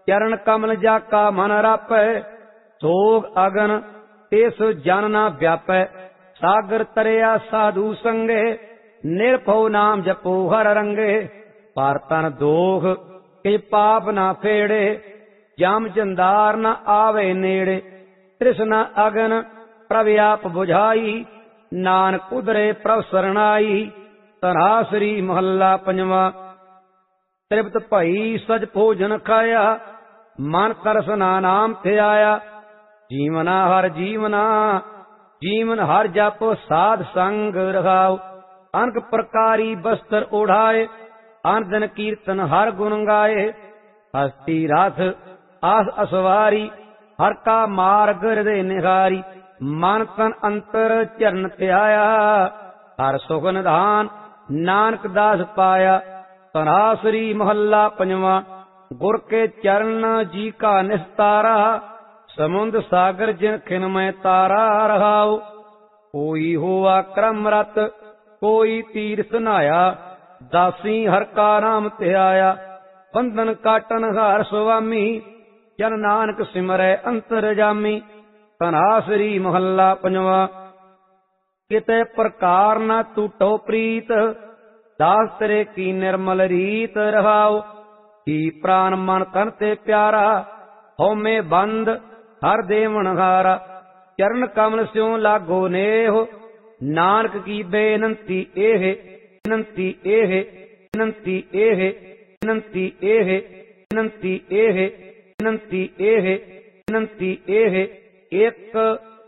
चरण कमल जाका मन रापै, सोग अगन तिस जन ना व्यापै। सागर तरिया साधु संगे, निरभौ नाम जपो हर रंगे। पर तन दोख के पाप ना फेड़े, जम जंदार न आवे नेड़े। तृष्णा अगन प्रभ आप बुझाई, नानक उदरे प्रभ सरणाई। तरासरी महला पंजवा। तृप्त भई सज भोजन खाया, मन तरसना नाम थे आया। जीवना हर जीवना, जीवन हर जप साध संग रखाओ। अनक प्रकारी वस्त्र ओढ़ाए, अन दिन कीर्तन हर गुण गाए। हस्ती रथ आस असवारी, हर का मार्ग हृदय निहारी। मन तन अंतर चरण ध्याया, हर सुख निधान नानक दास पाया। तरासरी महला पंजवा। गुर के चरण जी का निस्तारा, समुद्र सागर जिन खिन में तारा रहाओ। कोई हुआ क्रम रत, कोई तीर्थ नाया। दासी हर का नाम ध्याया, बंधन काटन हार स्वामी। जन नानक सिमरै अंतर जामी। तनासरी महला पंजवा। किते प्रकार न टूटो प्रीत, दास तेरे की निर्मल रीत रहाओ। ही प्राण मन तन ते प्यारा, हो में बंद हर देवन हारा। चरण कमल स्यों लागो नेह, नानक की बेनंती एह। बेनंती एह, बेनंती एह, बेनंती एह, बेनंती एह, बेनंती एह, बेनंती एह। एक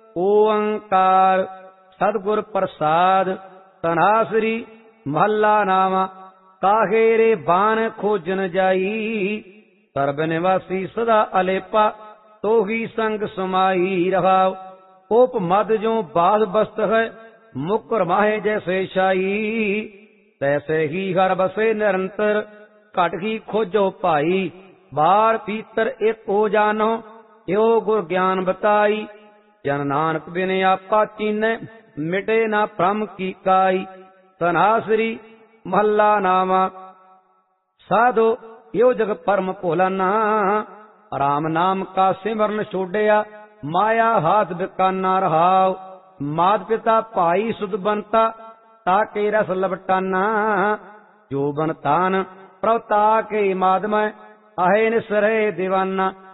ओंकार सतगुर प्रसाद। तनासरी महला नामा। काहे रे बान खोजन जाई, सर्ब निवासी सदा अलेपा। तो ही संग समाई रहाओ। उप मद जो बाध बस्त है, मुकर माहे जैसे शाई। तैसे ही हर बसे निरंतर, घट ही खोजो भाई। बार भीतर एक हो जानो, यो गुर ज्ञान बताई। जन नानक बिन आपा चीनै, मिटे ना भ्रम की काई। तनासरी महला नामा। साधो यो जग परम भोलाना, राम नाम का सिमरन छोड़िया। माया हाथ बिकाना रहाओ। मात पिता भाई सुध बनता, ताके रस लबटाना। जो बन तान प्रभता के माधमय, आहे निसरे दीवाना।